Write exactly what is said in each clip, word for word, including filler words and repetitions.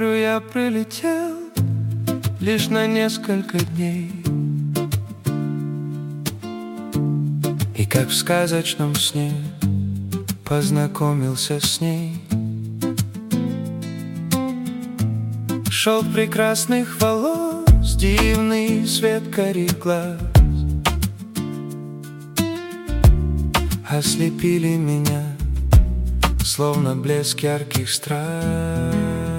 морю я прилетел лишь на несколько дней, и как в сказочном сне познакомился с ней. Шелк прекрасных волос, дивный свет карих глаз ослепили меня, словно блеск ярких страз.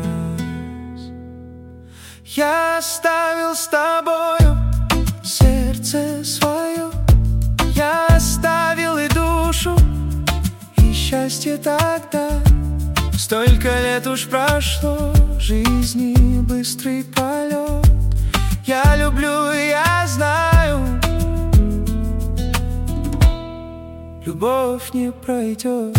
Я оставил с тобою сердце свое, я оставил и душу, и счастье тогда. Столько лет уж прошло, жизни быстрый полет. Я люблю, и я знаю, любовь не пройдет.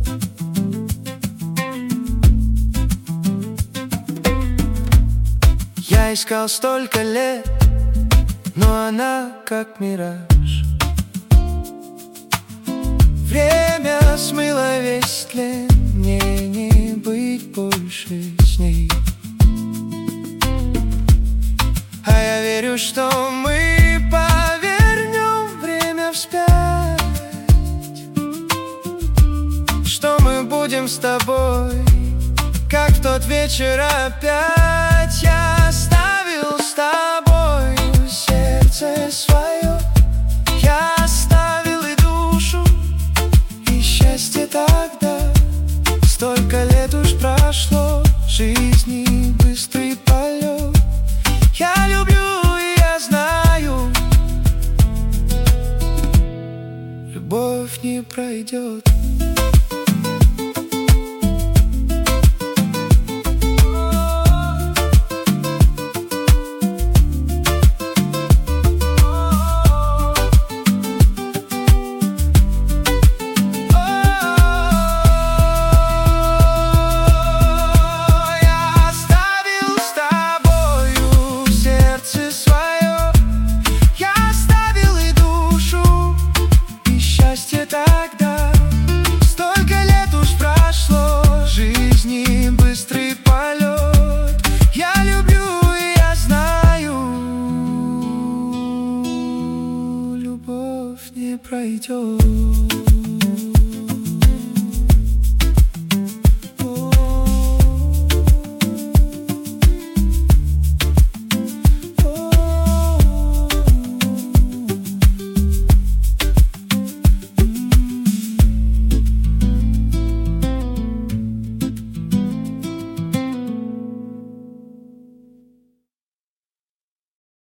Я искал столько лет, но она как мираж. Время смыло весь тлен, мне не быть больше с ней. А я верю, что мы повернем время вспять, что мы будем с тобой, как в тот вечер опять. Я оставил с тобою сердце свое, я оставил и душу, и счастье тогда. Столько лет уж прошло, жизни быстрый полет. Я люблю, и я знаю, любовь не пройдет. Тогда столько лет уж прошло, жизни быстрый полет. Я люблю, и я знаю, любовь не пройдет.